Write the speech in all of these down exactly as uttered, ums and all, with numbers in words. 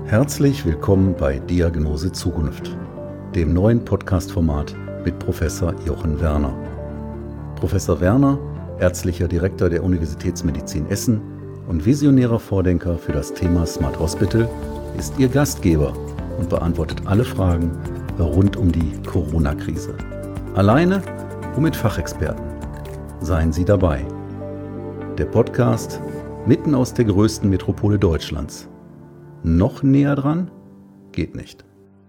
Herzlich willkommen bei Diagnose Zukunft, dem neuen Podcast-Format mit Professor Jochen Werner. Professor Werner, ärztlicher Direktor der Universitätsmedizin Essen und visionärer Vordenker für das Thema Smart Hospital, ist Ihr Gastgeber und beantwortet alle Fragen rund um die Corona-Krise. Alleine und mit Fachexperten. Seien Sie dabei. Der Podcast mitten aus der größten Metropole Deutschlands. Noch näher dran? Geht nicht.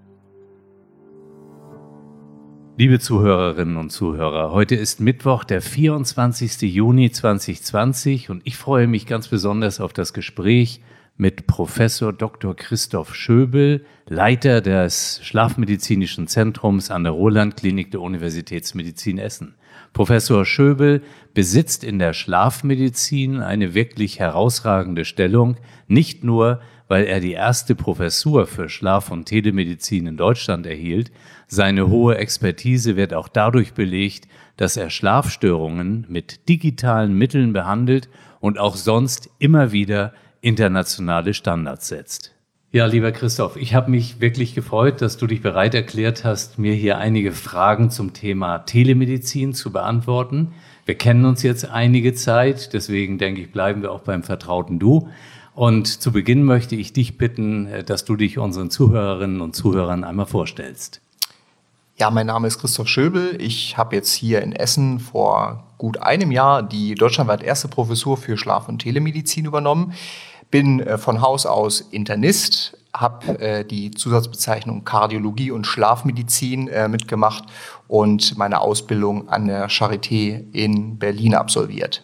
Liebe Zuhörerinnen und Zuhörer, heute ist Mittwoch, der vierundzwanzigster Juni zweitausendzwanzig und ich freue mich ganz besonders auf das Gespräch mit Professor Doktor Christoph Schöbel, Leiter des Schlafmedizinischen Zentrums an der Roland-Klinik der Universitätsmedizin Essen. Professor Schöbel besitzt in der Schlafmedizin eine wirklich herausragende Stellung, nicht nur, weil er die erste Professur für Schlaf- und Telemedizin in Deutschland erhielt. Seine hohe Expertise wird auch dadurch belegt, dass er Schlafstörungen mit digitalen Mitteln behandelt und auch sonst immer wieder internationale Standards setzt. Ja, lieber Christoph, ich habe mich wirklich gefreut, dass du dich bereit erklärt hast, mir hier einige Fragen zum Thema Telemedizin zu beantworten. Wir kennen uns jetzt einige Zeit, deswegen denke ich, bleiben wir auch beim vertrauten Du. Und zu Beginn möchte ich dich bitten, dass du dich unseren Zuhörerinnen und Zuhörern einmal vorstellst. Ja, mein Name ist Christoph Schöbel. Ich habe jetzt hier in Essen vor gut einem Jahr die deutschlandweit erste Professur für Schlaf- und Telemedizin übernommen. Bin äh, von Haus aus Internist, habe äh, die Zusatzbezeichnung Kardiologie und Schlafmedizin äh, mitgemacht und meine Ausbildung an der Charité in Berlin absolviert.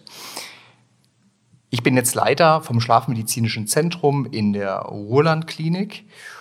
Ich bin jetzt Leiter vom Schlafmedizinischen Zentrum in der Roland-Klinik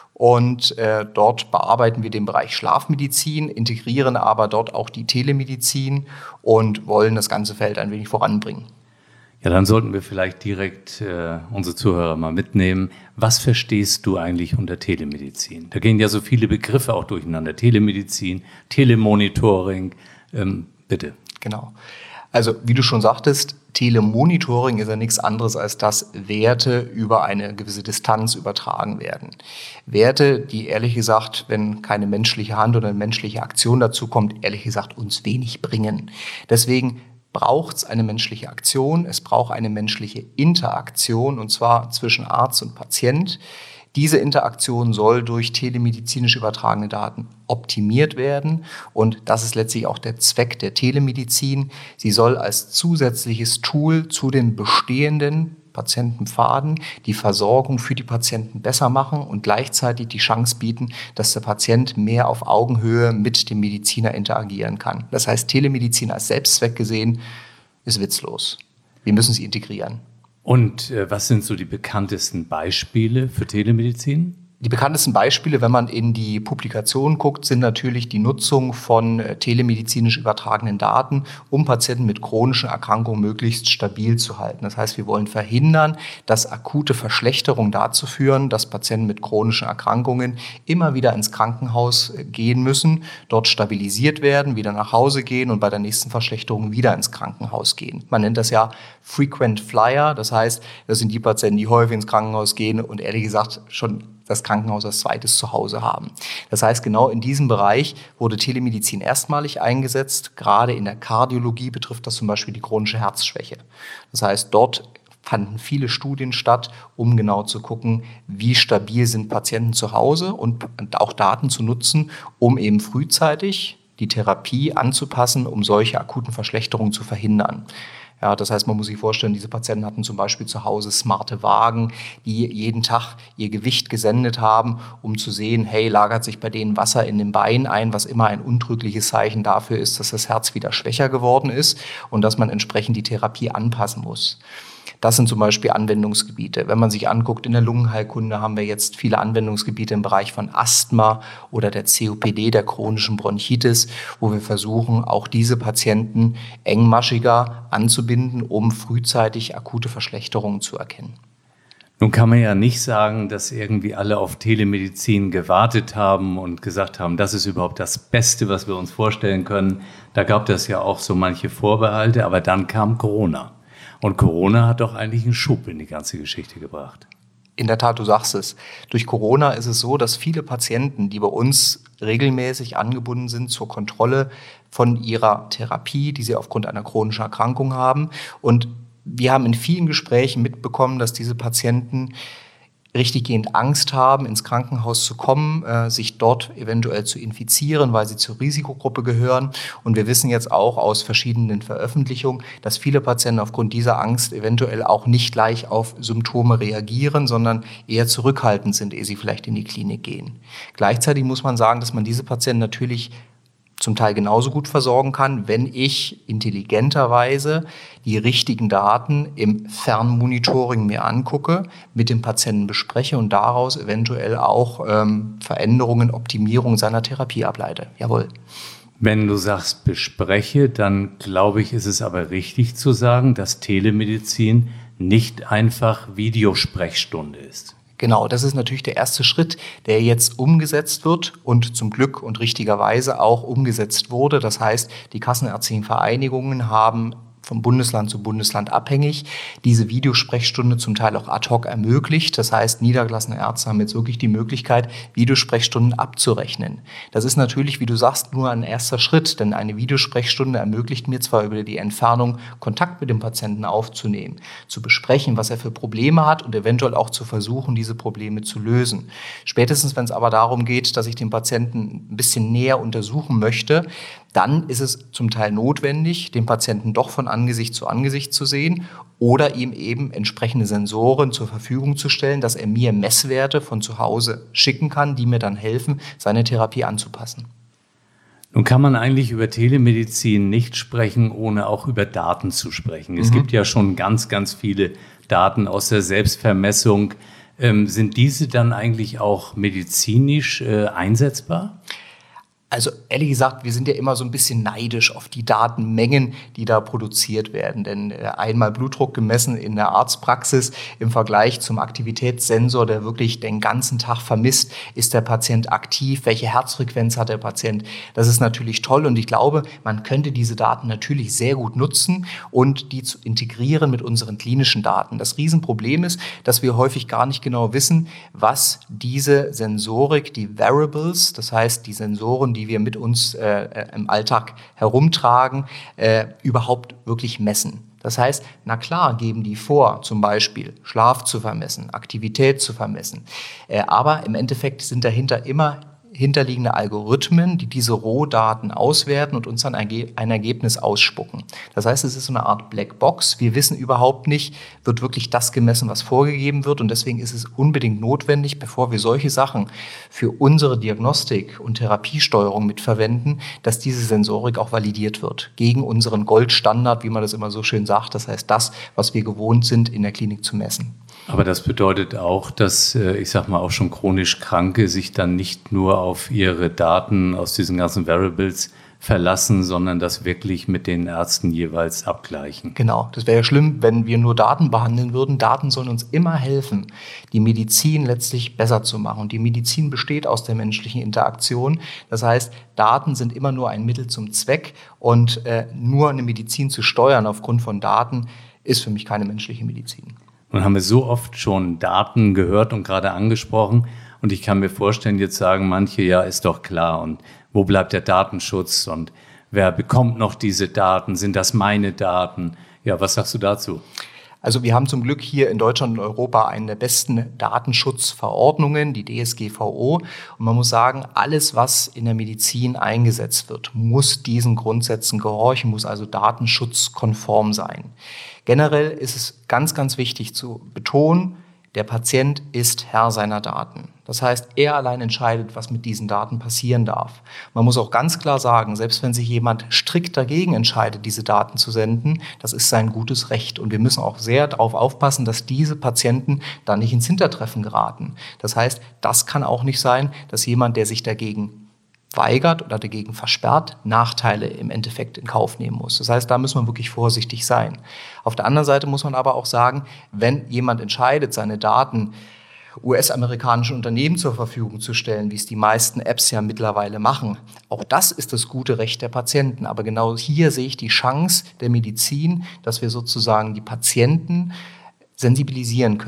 und äh, dort bearbeiten wir den Bereich Schlafmedizin, integrieren aber dort auch die Telemedizin und wollen das ganze Feld ein wenig voranbringen. Ja, dann sollten wir vielleicht direkt äh, unsere Zuhörer mal mitnehmen. Was verstehst du eigentlich unter Telemedizin? Da gehen ja so viele Begriffe auch durcheinander. Telemedizin, Telemonitoring, ähm, bitte. Genau. Also wie du schon sagtest, Telemonitoring ist ja nichts anderes, als dass Werte über eine gewisse Distanz übertragen werden. Werte, die ehrlich gesagt, wenn keine menschliche Hand oder eine menschliche Aktion dazu kommt, ehrlich gesagt uns wenig bringen. Deswegen braucht es eine menschliche Aktion, es braucht eine menschliche Interaktion, und zwar zwischen Arzt und Patient. Diese Interaktion soll durch telemedizinisch übertragene Daten optimiert werden und das ist letztlich auch der Zweck der Telemedizin. Sie soll als zusätzliches Tool zu den bestehenden Patientenpfaden die Versorgung für die Patienten besser machen und gleichzeitig die Chance bieten, dass der Patient mehr auf Augenhöhe mit dem Mediziner interagieren kann. Das heißt, Telemedizin als Selbstzweck gesehen ist witzlos. Wir müssen sie integrieren. Und äh, was sind so die bekanntesten Beispiele für Telemedizin? Die bekanntesten Beispiele, wenn man in die Publikation guckt, sind natürlich die Nutzung von telemedizinisch übertragenen Daten, um Patienten mit chronischen Erkrankungen möglichst stabil zu halten. Das heißt, wir wollen verhindern, dass akute Verschlechterungen dazu führen, dass Patienten mit chronischen Erkrankungen immer wieder ins Krankenhaus gehen müssen, dort stabilisiert werden, wieder nach Hause gehen und bei der nächsten Verschlechterung wieder ins Krankenhaus gehen. Man nennt das ja Frequent Flyer, das heißt, das sind die Patienten, die häufig ins Krankenhaus gehen und ehrlich gesagt schon das Krankenhaus als zweites Zuhause haben. Das heißt, genau in diesem Bereich wurde Telemedizin erstmalig eingesetzt. Gerade in der Kardiologie betrifft das zum Beispiel die chronische Herzschwäche. Das heißt, dort fanden viele Studien statt, um genau zu gucken, wie stabil sind Patienten zu Hause und auch Daten zu nutzen, um eben frühzeitig die Therapie anzupassen, um solche akuten Verschlechterungen zu verhindern. Ja, das heißt, man muss sich vorstellen, diese Patienten hatten zum Beispiel zu Hause smarte Wagen, die jeden Tag ihr Gewicht gesendet haben, um zu sehen, hey, lagert sich bei denen Wasser in den Beinen ein, was immer ein untrügliches Zeichen dafür ist, dass das Herz wieder schwächer geworden ist und dass man entsprechend die Therapie anpassen muss. Das sind zum Beispiel Anwendungsgebiete. Wenn man sich anguckt, in der Lungenheilkunde haben wir jetzt viele Anwendungsgebiete im Bereich von Asthma oder der C O P D, der chronischen Bronchitis, wo wir versuchen, auch diese Patienten engmaschiger anzubinden, um frühzeitig akute Verschlechterungen zu erkennen. Nun kann man ja nicht sagen, dass irgendwie alle auf Telemedizin gewartet haben und gesagt haben, das ist überhaupt das Beste, was wir uns vorstellen können. Da gab es ja auch so manche Vorbehalte, aber dann kam Corona. Und Corona hat doch eigentlich einen Schub in die ganze Geschichte gebracht. In der Tat, du sagst es. Durch Corona ist es so, dass viele Patienten, die bei uns regelmäßig angebunden sind zur Kontrolle von ihrer Therapie, die sie aufgrund einer chronischen Erkrankung haben. Und wir haben in vielen Gesprächen mitbekommen, dass diese Patienten richtiggehend Angst haben, ins Krankenhaus zu kommen, äh, sich dort eventuell zu infizieren, weil sie zur Risikogruppe gehören. Und wir wissen jetzt auch aus verschiedenen Veröffentlichungen, dass viele Patienten aufgrund dieser Angst eventuell auch nicht gleich auf Symptome reagieren, sondern eher zurückhaltend sind, ehe sie vielleicht in die Klinik gehen. Gleichzeitig muss man sagen, dass man diese Patienten natürlich zum Teil genauso gut versorgen kann, wenn ich intelligenterweise die richtigen Daten im Fernmonitoring mir angucke, mit dem Patienten bespreche und daraus eventuell auch ähm, Veränderungen, Optimierung seiner Therapie ableite. Jawohl. Wenn du sagst bespreche, dann glaube ich, ist es aber richtig zu sagen, dass Telemedizin nicht einfach Videosprechstunde ist. Genau, das ist natürlich der erste Schritt, der jetzt umgesetzt wird und zum Glück und richtigerweise auch umgesetzt wurde. Das heißt, die kassenärztlichen Vereinigungen haben vom Bundesland zu Bundesland abhängig diese Videosprechstunde zum Teil auch ad hoc ermöglicht. Das heißt, niedergelassene Ärzte haben jetzt wirklich die Möglichkeit, Videosprechstunden abzurechnen. Das ist natürlich, wie du sagst, nur ein erster Schritt, denn eine Videosprechstunde ermöglicht mir zwar über die Entfernung Kontakt mit dem Patienten aufzunehmen, zu besprechen, was er für Probleme hat und eventuell auch zu versuchen, diese Probleme zu lösen. Spätestens, wenn es aber darum geht, dass ich den Patienten ein bisschen näher untersuchen möchte, dann ist es zum Teil notwendig, den Patienten doch von Angesicht zu Angesicht zu sehen oder ihm eben entsprechende Sensoren zur Verfügung zu stellen, dass er mir Messwerte von zu Hause schicken kann, die mir dann helfen, seine Therapie anzupassen. Nun kann man eigentlich über Telemedizin nicht sprechen, ohne auch über Daten zu sprechen. Es mhm. gibt ja schon ganz, ganz viele Daten aus der Selbstvermessung. Ähm, sind diese dann eigentlich auch medizinisch äh, einsetzbar? Also ehrlich gesagt, wir sind ja immer so ein bisschen neidisch auf die Datenmengen, die da produziert werden. Denn einmal Blutdruck gemessen in der Arztpraxis im Vergleich zum Aktivitätssensor, der wirklich den ganzen Tag vermisst, ist der Patient aktiv, welche Herzfrequenz hat der Patient. Das ist natürlich toll und ich glaube, man könnte diese Daten natürlich sehr gut nutzen und die zu integrieren mit unseren klinischen Daten. Das Riesenproblem ist, dass wir häufig gar nicht genau wissen, was diese Sensorik, die Wearables, das heißt die Sensoren, die wir mit uns äh, im Alltag herumtragen, äh, überhaupt wirklich messen. Das heißt, na klar geben die vor, zum Beispiel Schlaf zu vermessen, Aktivität zu vermessen. Äh, aber im Endeffekt sind dahinter immer hinterliegende Algorithmen, die diese Rohdaten auswerten und uns dann ein, ein Ergebnis ausspucken. Das heißt, es ist so eine Art Blackbox. Wir wissen überhaupt nicht, wird wirklich das gemessen, was vorgegeben wird. Und deswegen ist es unbedingt notwendig, bevor wir solche Sachen für unsere Diagnostik und Therapiesteuerung mitverwenden, dass diese Sensorik auch validiert wird. Gegen unseren Goldstandard, wie man das immer so schön sagt. Das heißt, das, was wir gewohnt sind, in der Klinik zu messen. Aber das bedeutet auch, dass, ich sag mal, auch schon chronisch Kranke sich dann nicht nur auf ihre Daten aus diesen ganzen Variables verlassen, sondern das wirklich mit den Ärzten jeweils abgleichen. Genau, das wäre ja schlimm, wenn wir nur Daten behandeln würden. Daten sollen uns immer helfen, die Medizin letztlich besser zu machen. Und die Medizin besteht aus der menschlichen Interaktion. Das heißt, Daten sind immer nur ein Mittel zum Zweck und äh, nur eine Medizin zu steuern aufgrund von Daten ist für mich keine menschliche Medizin. Nun haben wir so oft schon Daten gehört und gerade angesprochen. Und ich kann mir vorstellen, jetzt sagen manche, ja, ist doch klar. Und wo bleibt der Datenschutz? Und wer bekommt noch diese Daten? Sind das meine Daten? Ja, was sagst du dazu? Also wir haben zum Glück hier in Deutschland und Europa eine der besten Datenschutzverordnungen, die D S G V O. Und man muss sagen, alles, was in der Medizin eingesetzt wird, muss diesen Grundsätzen gehorchen, muss also datenschutzkonform sein. Generell ist es ganz, ganz wichtig zu betonen, der Patient ist Herr seiner Daten. Das heißt, er allein entscheidet, was mit diesen Daten passieren darf. Man muss auch ganz klar sagen, selbst wenn sich jemand strikt dagegen entscheidet, diese Daten zu senden, das ist sein gutes Recht. Und wir müssen auch sehr darauf aufpassen, dass diese Patienten da nicht ins Hintertreffen geraten. Das heißt, das kann auch nicht sein, dass jemand, der sich dagegen weigert oder dagegen versperrt, Nachteile im Endeffekt in Kauf nehmen muss. Das heißt, da muss man wirklich vorsichtig sein. Auf der anderen Seite muss man aber auch sagen, wenn jemand entscheidet, seine Daten U S-amerikanischen Unternehmen zur Verfügung zu stellen, wie es die meisten Apps ja mittlerweile machen. Auch das ist das gute Recht der Patienten. Aber genau hier sehe ich die Chance der Medizin, dass wir sozusagen die Patienten sensibilisieren können.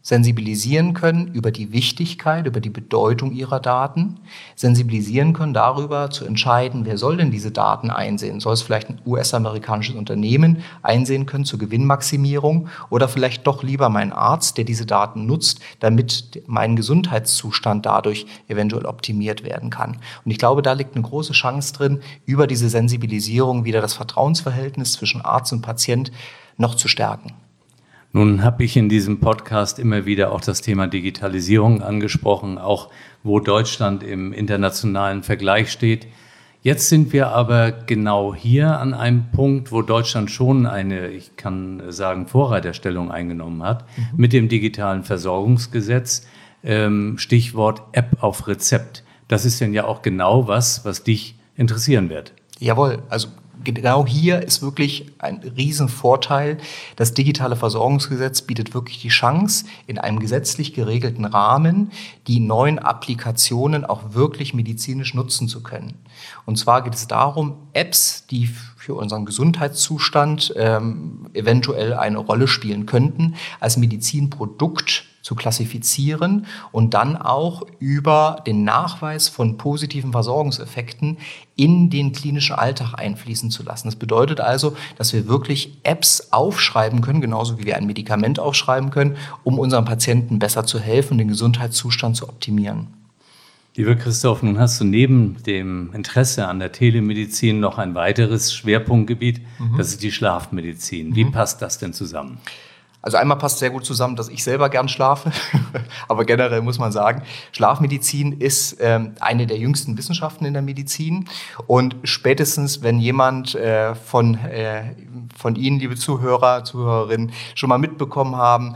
sensibilisieren können über die Wichtigkeit, über die Bedeutung ihrer Daten, sensibilisieren können darüber zu entscheiden, wer soll denn diese Daten einsehen? Soll es vielleicht ein U S-amerikanisches Unternehmen einsehen können zur Gewinnmaximierung oder vielleicht doch lieber mein Arzt, der diese Daten nutzt, damit mein Gesundheitszustand dadurch eventuell optimiert werden kann? Und ich glaube, da liegt eine große Chance drin, über diese Sensibilisierung wieder das Vertrauensverhältnis zwischen Arzt und Patient noch zu stärken. Nun habe ich in diesem Podcast immer wieder auch das Thema Digitalisierung angesprochen, auch wo Deutschland im internationalen Vergleich steht. Jetzt sind wir aber genau hier an einem Punkt, wo Deutschland schon eine, ich kann sagen, Vorreiterstellung eingenommen hat, mhm. mit dem digitalen Versorgungsgesetz, ähm, Stichwort App auf Rezept. Das ist denn ja auch genau was, was dich interessieren wird. Jawohl, also genau hier ist wirklich ein Riesenvorteil. Das digitale Versorgungsgesetz bietet wirklich die Chance, in einem gesetzlich geregelten Rahmen die neuen Applikationen auch wirklich medizinisch nutzen zu können. Und zwar geht es darum, Apps, die für unseren Gesundheitszustand ähm, eventuell eine Rolle spielen könnten, als Medizinprodukt zu klassifizieren und dann auch über den Nachweis von positiven Versorgungseffekten in den klinischen Alltag einfließen zu lassen. Das bedeutet also, dass wir wirklich Apps aufschreiben können, genauso wie wir ein Medikament aufschreiben können, um unseren Patienten besser zu helfen, den Gesundheitszustand zu optimieren. Lieber Christoph, nun hast du neben dem Interesse an der Telemedizin noch ein weiteres Schwerpunktgebiet, mhm. das ist die Schlafmedizin. Wie mhm. passt das denn zusammen? Also einmal passt sehr gut zusammen, dass ich selber gern schlafe, aber generell muss man sagen, Schlafmedizin ist ähm, eine der jüngsten Wissenschaften in der Medizin und spätestens, wenn jemand äh, von, äh, von Ihnen, liebe Zuhörer, Zuhörerinnen, schon mal mitbekommen haben,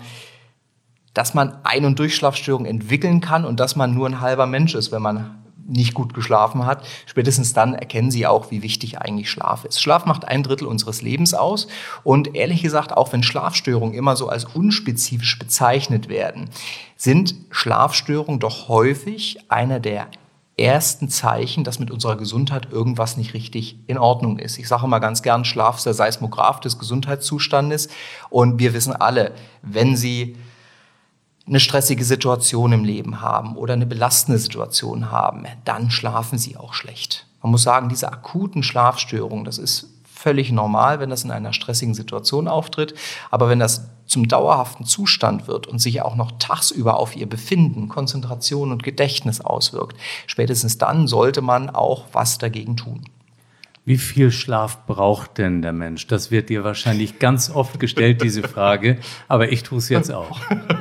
dass man Ein- und Durchschlafstörungen entwickeln kann und dass man nur ein halber Mensch ist, wenn man nicht gut geschlafen hat, spätestens dann erkennen Sie auch, wie wichtig eigentlich Schlaf ist. Schlaf macht ein Drittel unseres Lebens aus und ehrlich gesagt, auch wenn Schlafstörungen immer so als unspezifisch bezeichnet werden, sind Schlafstörungen doch häufig einer der ersten Zeichen, dass mit unserer Gesundheit irgendwas nicht richtig in Ordnung ist. Ich sage mal ganz gern, Schlaf ist der Seismograph des Gesundheitszustandes und wir wissen alle, wenn Sie eine stressige Situation im Leben haben oder eine belastende Situation haben, dann schlafen sie auch schlecht. Man muss sagen, diese akuten Schlafstörungen, das ist völlig normal, wenn das in einer stressigen Situation auftritt. Aber wenn das zum dauerhaften Zustand wird und sich auch noch tagsüber auf ihr Befinden, Konzentration und Gedächtnis auswirkt, spätestens dann sollte man auch was dagegen tun. Wie viel Schlaf braucht denn der Mensch? Das wird dir wahrscheinlich ganz oft gestellt, diese Frage, aber ich tue es jetzt auch.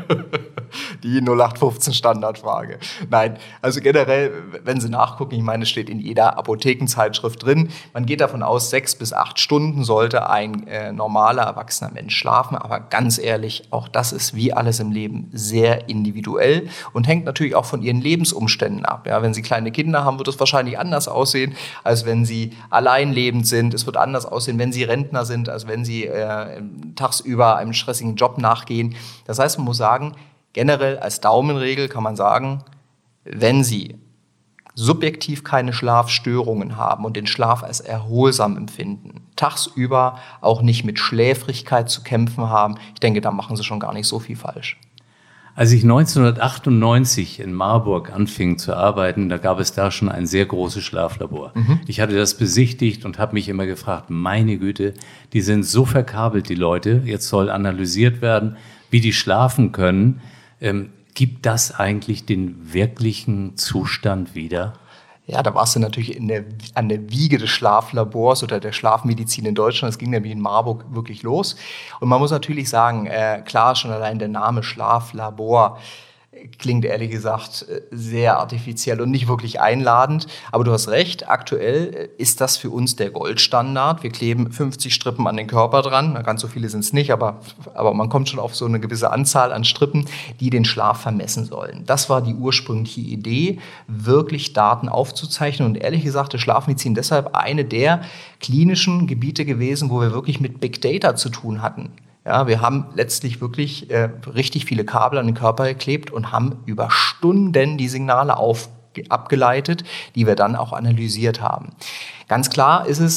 Die null acht fünfzehn Standardfrage. Nein, also generell, wenn Sie nachgucken, ich meine, es steht in jeder Apothekenzeitschrift drin, man geht davon aus, sechs bis acht Stunden sollte ein äh, normaler, erwachsener Mensch schlafen. Aber ganz ehrlich, auch das ist wie alles im Leben sehr individuell und hängt natürlich auch von Ihren Lebensumständen ab. Ja, wenn Sie kleine Kinder haben, wird es wahrscheinlich anders aussehen, als wenn Sie allein lebend sind. Es wird anders aussehen, wenn Sie Rentner sind, als wenn Sie äh, tagsüber einem stressigen Job nachgehen. Das heißt, man muss sagen, generell als Daumenregel kann man sagen, wenn Sie subjektiv keine Schlafstörungen haben und den Schlaf als erholsam empfinden, tagsüber auch nicht mit Schläfrigkeit zu kämpfen haben, ich denke, da machen Sie schon gar nicht so viel falsch. Als ich neunzehnhundertachtundneunzig in Marburg anfing zu arbeiten, da gab es da schon ein sehr großes Schlaflabor. Mhm. Ich hatte das besichtigt und habe mich immer gefragt, meine Güte, die sind so verkabelt, die Leute. Jetzt soll analysiert werden, wie die schlafen können. Ähm, gibt das eigentlich den wirklichen Zustand wieder? Ja, da warst du natürlich in der, an der Wiege des Schlaflabors oder der Schlafmedizin in Deutschland. Es ging nämlich in Marburg wirklich los. Und man muss natürlich sagen, äh, klar, schon allein der Name Schlaflabor klingt ehrlich gesagt sehr artifiziell und nicht wirklich einladend. Aber du hast recht, aktuell ist das für uns der Goldstandard. Wir kleben fünfzig Strippen an den Körper dran. Ganz so viele sind es nicht, aber, aber man kommt schon auf so eine gewisse Anzahl an Strippen, die den Schlaf vermessen sollen. Das war die ursprüngliche Idee, wirklich Daten aufzuzeichnen. Und ehrlich gesagt, ist Schlafmedizin deshalb eine der klinischen Gebiete gewesen, wo wir wirklich mit Big Data zu tun hatten. Ja, wir haben letztlich wirklich äh, richtig viele Kabel an den Körper geklebt und haben über Stunden die Signale auf, abgeleitet, die wir dann auch analysiert haben. Ganz klar ist es,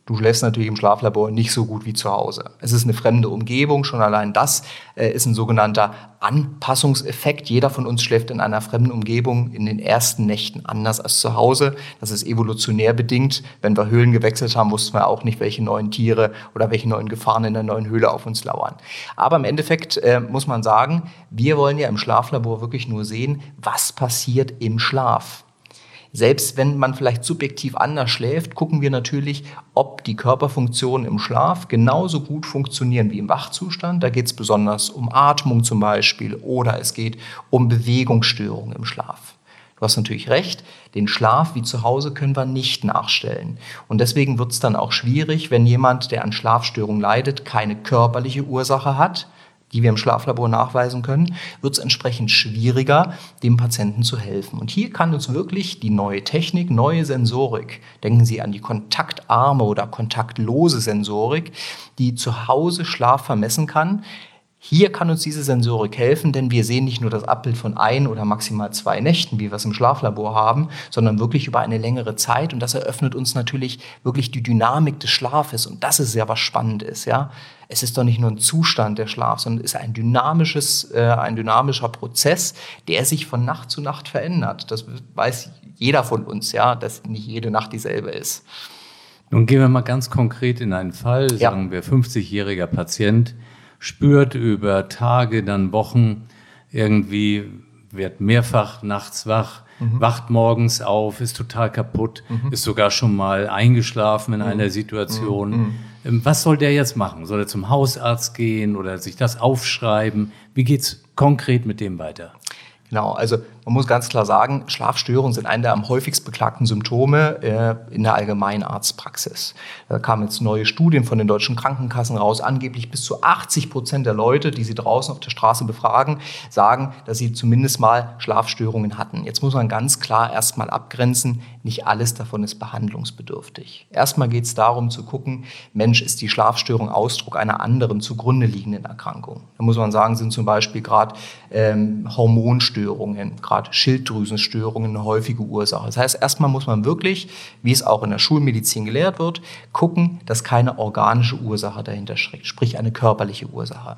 Du schläfst natürlich im Schlaflabor nicht so gut wie zu Hause. Es ist eine fremde Umgebung, schon allein das äh, ist ein sogenannter Anpassungseffekt. Jeder von uns schläft in einer fremden Umgebung in den ersten Nächten anders als zu Hause. Das ist evolutionär bedingt. Wenn wir Höhlen gewechselt haben, wussten wir auch nicht, welche neuen Tiere oder welche neuen Gefahren in der neuen Höhle auf uns lauern. Aber im Endeffekt äh, muss man sagen, wir wollen ja im Schlaflabor wirklich nur sehen, was passiert im Schlaf. Selbst wenn man vielleicht subjektiv anders schläft, gucken wir natürlich, ob die Körperfunktionen im Schlaf genauso gut funktionieren wie im Wachzustand. Da geht es besonders um Atmung zum Beispiel oder es geht um Bewegungsstörungen im Schlaf. Du hast natürlich recht, den Schlaf wie zu Hause können wir nicht nachstellen. Und deswegen wird es dann auch schwierig, wenn jemand, der an Schlafstörungen leidet, keine körperliche Ursache hat, die wir im Schlaflabor nachweisen können, wird es entsprechend schwieriger, dem Patienten zu helfen. Und hier kann uns wirklich die neue Technik, neue Sensorik, denken Sie an die kontaktarme oder kontaktlose Sensorik, die zu Hause Schlaf vermessen kann. Hier kann uns diese Sensorik helfen, denn wir sehen nicht nur das Abbild von ein oder maximal zwei Nächten, wie wir es im Schlaflabor haben, sondern wirklich über eine längere Zeit. Und das eröffnet uns natürlich wirklich die Dynamik des Schlafes. Und das ist ja was Spannendes, ja. Es ist doch nicht nur ein Zustand der Schlaf, sondern es ist ein dynamisches, äh, ein dynamischer Prozess, der sich von Nacht zu Nacht verändert. Das weiß jeder von uns, ja, dass nicht jede Nacht dieselbe ist. Nun gehen wir mal ganz konkret in einen Fall, sagen ja. wir fünfzigjähriger Patient, spürt über Tage, dann Wochen irgendwie, wird mehrfach nachts wach, mhm. wacht morgens auf, ist total kaputt, mhm. ist sogar schon mal eingeschlafen in mhm. einer Situation. Mhm. Was soll der jetzt machen? Soll er zum Hausarzt gehen oder sich das aufschreiben? Wie geht's konkret mit dem weiter? Genau, also man muss ganz klar sagen, Schlafstörungen sind eine der am häufigst beklagten Symptome äh, in der Allgemeinarztpraxis. Da kamen jetzt neue Studien von den deutschen Krankenkassen raus. Angeblich bis zu achtzig Prozent der Leute, die sie draußen auf der Straße befragen, sagen, dass sie zumindest mal Schlafstörungen hatten. Jetzt muss man ganz klar erstmal abgrenzen, nicht alles davon ist behandlungsbedürftig. Erstmal geht es darum zu gucken, Mensch, ist die Schlafstörung Ausdruck einer anderen zugrunde liegenden Erkrankung? Da muss man sagen, sind zum Beispiel gerade ähm, Hormonstörungen, gerade Schilddrüsenstörungen eine häufige Ursache. Das heißt, erstmal muss man wirklich, wie es auch in der Schulmedizin gelehrt wird, gucken, dass keine organische Ursache dahinter steckt, sprich eine körperliche Ursache.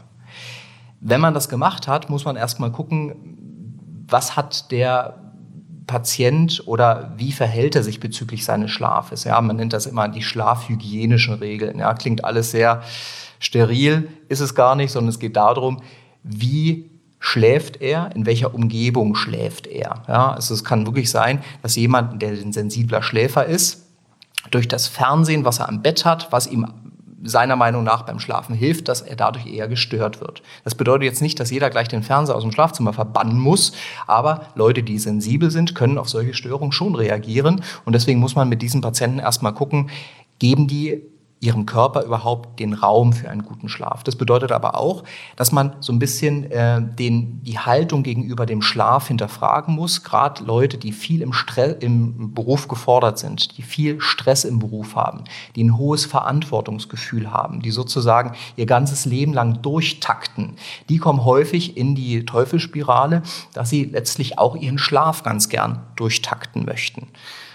Wenn man das gemacht hat, muss man erstmal gucken, was hat der Patient oder wie verhält er sich bezüglich seines Schlafes. Ja, man nennt das immer die schlafhygienischen Regeln. Ja, klingt alles sehr steril, ist es gar nicht, sondern es geht darum, wie schläft er, in welcher Umgebung schläft er. Ja, also es kann wirklich sein, dass jemand, der ein sensibler Schläfer ist, durch das Fernsehen, was er am Bett hat, was ihm seiner Meinung nach beim Schlafen hilft, dass er dadurch eher gestört wird. Das bedeutet jetzt nicht, dass jeder gleich den Fernseher aus dem Schlafzimmer verbannen muss, aber Leute, die sensibel sind, können auf solche Störungen schon reagieren. Und deswegen muss man mit diesen Patienten erstmal gucken, geben die ihrem Körper überhaupt den Raum für einen guten Schlaf. Das bedeutet aber auch, dass man so ein bisschen äh, den, die Haltung gegenüber dem Schlaf hinterfragen muss. Gerade Leute, die viel im, Stress, im Beruf gefordert sind, die viel Stress im Beruf haben, die ein hohes Verantwortungsgefühl haben, die sozusagen ihr ganzes Leben lang durchtakten, die kommen häufig in die Teufelsspirale, dass sie letztlich auch ihren Schlaf ganz gern durchtakten möchten.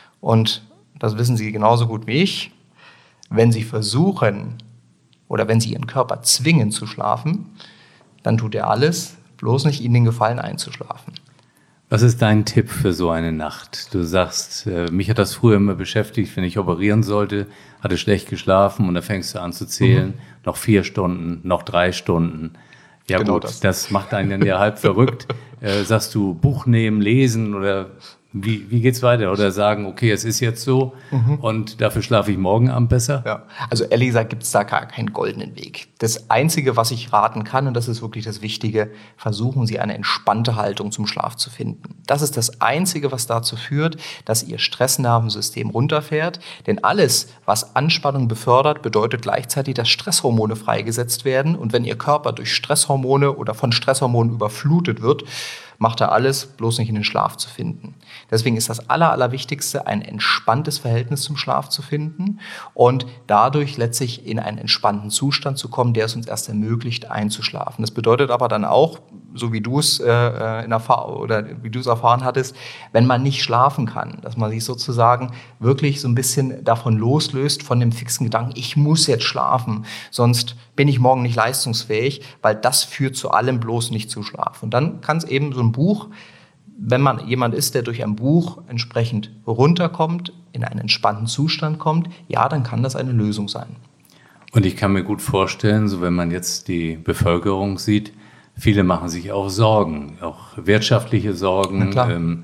Und das wissen Sie genauso gut wie ich. Wenn Sie versuchen oder wenn Sie Ihren Körper zwingen zu schlafen, dann tut er alles, bloß nicht Ihnen den Gefallen einzuschlafen. Was ist dein Tipp für so eine Nacht? Du sagst, äh, mich hat das früher immer beschäftigt, wenn ich operieren sollte, hatte schlecht geschlafen und dann fängst du an zu zählen, mhm. noch vier Stunden, noch drei Stunden. Ja genau gut, das. das macht einen dann ja halb verrückt. Äh, sagst du, Buch nehmen, lesen oder wie, wie geht's weiter? Oder sagen, okay, es ist jetzt so mhm. und dafür schlafe ich morgen Abend besser? Ja, also ehrlich gesagt gibt es da gar keinen goldenen Weg. Das Einzige, was ich raten kann, und das ist wirklich das Wichtige, versuchen Sie eine entspannte Haltung zum Schlaf zu finden. Das ist das Einzige, was dazu führt, dass Ihr Stressnervensystem runterfährt. Denn alles, was Anspannung befördert, bedeutet gleichzeitig, dass Stresshormone freigesetzt werden. Und wenn Ihr Körper durch Stresshormone oder von Stresshormonen überflutet wird, macht er alles, bloß nicht in den Schlaf zu finden. Deswegen ist das Aller, Allerwichtigste, ein entspanntes Verhältnis zum Schlaf zu finden und dadurch letztlich in einen entspannten Zustand zu kommen, der es uns erst ermöglicht, einzuschlafen. Das bedeutet aber dann auch, so wie du es äh, in Erfahrung oder wie du es erfahren hattest, wenn man nicht schlafen kann, dass man sich sozusagen wirklich so ein bisschen davon loslöst, von dem fixen Gedanken, ich muss jetzt schlafen, sonst bin ich morgen nicht leistungsfähig, weil das führt zu allem, bloß nicht zu schlafen. Und dann kann es eben so ein Buch, wenn man jemand ist, der durch ein Buch entsprechend runterkommt, in einen entspannten Zustand kommt, ja, dann kann das eine Lösung sein. Und ich kann mir gut vorstellen, so wenn man jetzt die Bevölkerung sieht, viele machen sich auch Sorgen, auch wirtschaftliche Sorgen. Ähm,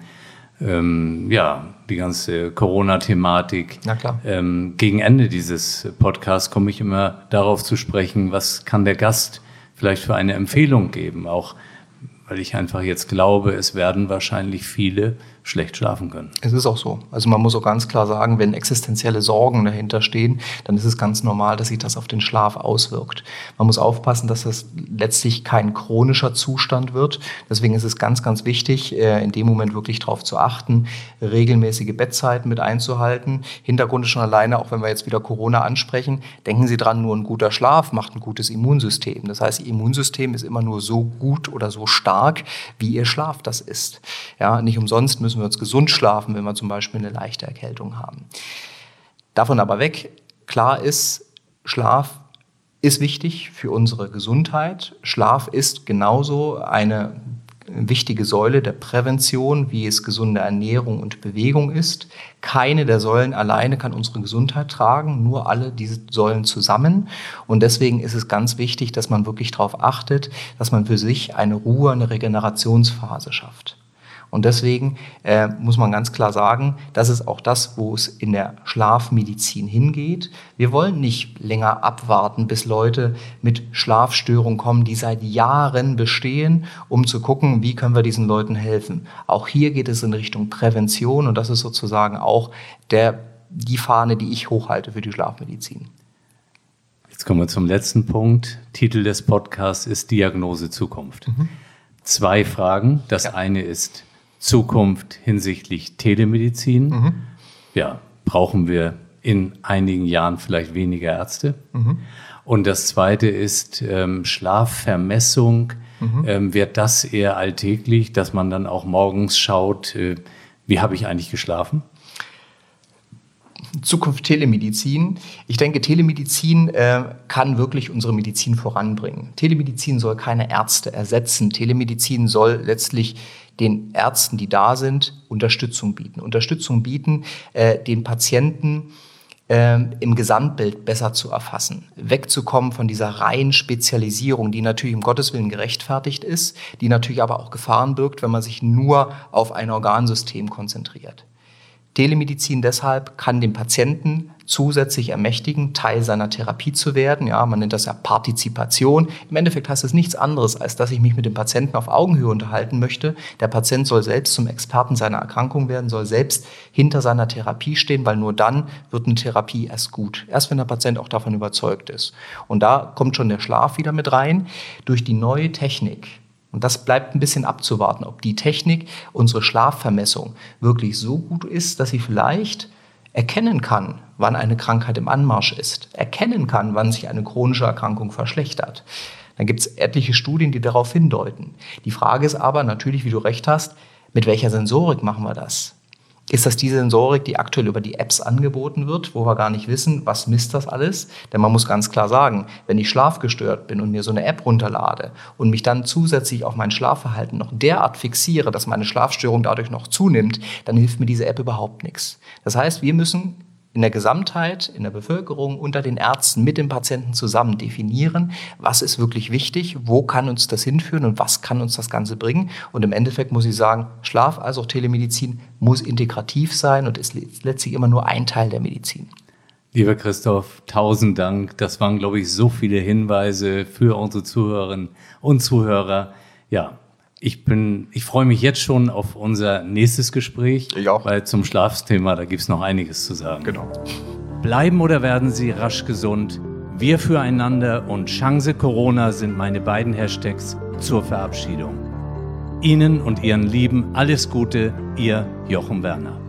ähm, ja, die ganze Corona-Thematik. Na klar. Ähm, gegen Ende dieses Podcasts komme ich immer darauf zu sprechen, was kann der Gast vielleicht für eine Empfehlung geben, auch weil ich einfach jetzt glaube, es werden wahrscheinlich viele schlecht schlafen können. Es ist auch so. Also man muss auch ganz klar sagen, wenn existenzielle Sorgen dahinter stehen, dann ist es ganz normal, dass sich das auf den Schlaf auswirkt. Man muss aufpassen, dass das letztlich kein chronischer Zustand wird. Deswegen ist es ganz, ganz wichtig, in dem Moment wirklich darauf zu achten, regelmäßige Bettzeiten mit einzuhalten. Hintergrund ist schon alleine, auch wenn wir jetzt wieder Corona ansprechen, denken Sie dran, nur ein guter Schlaf macht ein gutes Immunsystem. Das heißt, Ihr Immunsystem ist immer nur so gut oder so stark, wie Ihr Schlaf das ist. Ja, nicht umsonst müssen wir uns gesund schlafen, wenn wir zum Beispiel eine leichte Erkältung haben. Davon aber weg, klar ist, Schlaf ist wichtig für unsere Gesundheit. Schlaf ist genauso eine wichtige Säule der Prävention, wie es gesunde Ernährung und Bewegung ist. Keine der Säulen alleine kann unsere Gesundheit tragen, nur alle diese Säulen zusammen. Und deswegen ist es ganz wichtig, dass man wirklich darauf achtet, dass man für sich eine Ruhe, eine Regenerationsphase schafft. Und deswegen äh, muss man ganz klar sagen, das ist auch das, wo es in der Schlafmedizin hingeht. Wir wollen nicht länger abwarten, bis Leute mit Schlafstörungen kommen, die seit Jahren bestehen, um zu gucken, wie können wir diesen Leuten helfen. Auch hier geht es in Richtung Prävention und das ist sozusagen auch der, die Fahne, die ich hochhalte für die Schlafmedizin. Jetzt kommen wir zum letzten Punkt. Titel des Podcasts ist Diagnose Zukunft. Mhm. Zwei Fragen. Das ja. eine ist Zukunft hinsichtlich Telemedizin. Mhm. Ja, brauchen wir in einigen Jahren vielleicht weniger Ärzte? Mhm. Und das zweite ist ähm, Schlafvermessung. Mhm. Ähm, wird das eher alltäglich, dass man dann auch morgens schaut, äh, wie habe ich eigentlich geschlafen? Zukunft Telemedizin. Ich denke, Telemedizin äh, kann wirklich unsere Medizin voranbringen. Telemedizin soll keine Ärzte ersetzen. Telemedizin soll letztlich den Ärzten, die da sind, Unterstützung bieten. Unterstützung bieten, äh, den Patienten äh, im Gesamtbild besser zu erfassen. Wegzukommen von dieser reinen Spezialisierung, die natürlich um Gottes Willen gerechtfertigt ist, die natürlich aber auch Gefahren birgt, wenn man sich nur auf ein Organsystem konzentriert. Telemedizin deshalb kann den Patienten zusätzlich ermächtigen, Teil seiner Therapie zu werden. Ja, man nennt das ja Partizipation. Im Endeffekt heißt es nichts anderes, als dass ich mich mit dem Patienten auf Augenhöhe unterhalten möchte. Der Patient soll selbst zum Experten seiner Erkrankung werden, soll selbst hinter seiner Therapie stehen, weil nur dann wird eine Therapie erst gut. Erst wenn der Patient auch davon überzeugt ist. Und da kommt schon der Schlaf wieder mit rein. Durch die neue Technik. Und das bleibt ein bisschen abzuwarten, ob die Technik, unsere Schlafvermessung, wirklich so gut ist, dass sie vielleicht erkennen kann, wann eine Krankheit im Anmarsch ist, erkennen kann, wann sich eine chronische Erkrankung verschlechtert. Dann gibt es etliche Studien, die darauf hindeuten. Die Frage ist aber natürlich, wie du recht hast, mit welcher Sensorik machen wir das? Ist das die Sensorik, die aktuell über die Apps angeboten wird, wo wir gar nicht wissen, was misst das alles? Denn man muss ganz klar sagen, wenn ich schlafgestört bin und mir so eine App runterlade und mich dann zusätzlich auf mein Schlafverhalten noch derart fixiere, dass meine Schlafstörung dadurch noch zunimmt, dann hilft mir diese App überhaupt nichts. Das heißt, wir müssen in der Gesamtheit, in der Bevölkerung, unter den Ärzten, mit dem Patienten zusammen definieren, was ist wirklich wichtig, wo kann uns das hinführen und was kann uns das Ganze bringen. Und im Endeffekt muss ich sagen, Schlaf als auch Telemedizin muss integrativ sein und ist letztlich immer nur ein Teil der Medizin. Lieber Christoph, tausend Dank. Das waren, glaube ich, so viele Hinweise für unsere Zuhörerinnen und Zuhörer. Ja, Ich bin, ich freue mich jetzt schon auf unser nächstes Gespräch, ich auch. Weil zum Schlafthema, da gibt es noch einiges zu sagen. Genau. Bleiben oder werden Sie rasch gesund? Wir füreinander und Chance Corona sind meine beiden Hashtags zur Verabschiedung. Ihnen und Ihren Lieben alles Gute, Ihr Jochen Werner.